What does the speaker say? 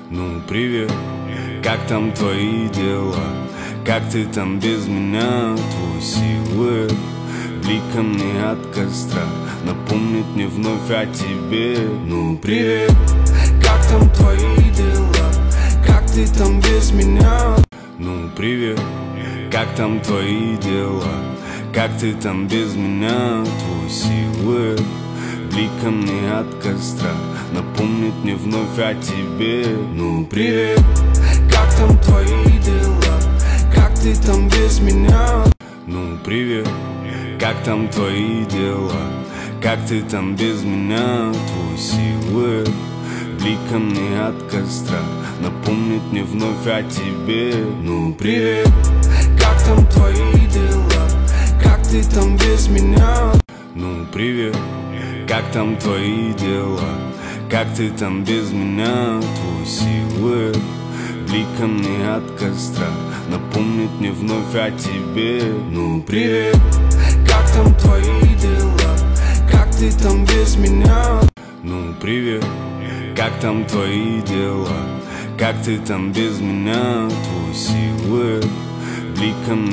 Ну, привет, как там твои дела? Как ты там без меня? Твой силуэт бликами от костра напомнит мне вновь о тебе. Ну, привет, как там твои дела? Как ты там без меня? Ну, привет, как там твои дела? Как ты там без меня? Твой силуэт бликами от костра напомнит мне вновь о тебе. Ну, привет, как там твои дела? Как ты там без меня? Ну, привет, как там твои дела? Как ты там без меня? Твой силуэт бликами от костра напомнит мне вновь о тебе. Ну, привет, как там твои дела? Как ты там без меня? Ну, привет, как там твои дела? Как ты там без меня? Твой силуэт бликами от костра напомнит мне вновь о тебе. Ну, привет, как там твои дела? Как ты там без меня? Ну, привет, как там твои дела? Как ты там без меня? Твой силуэт бликами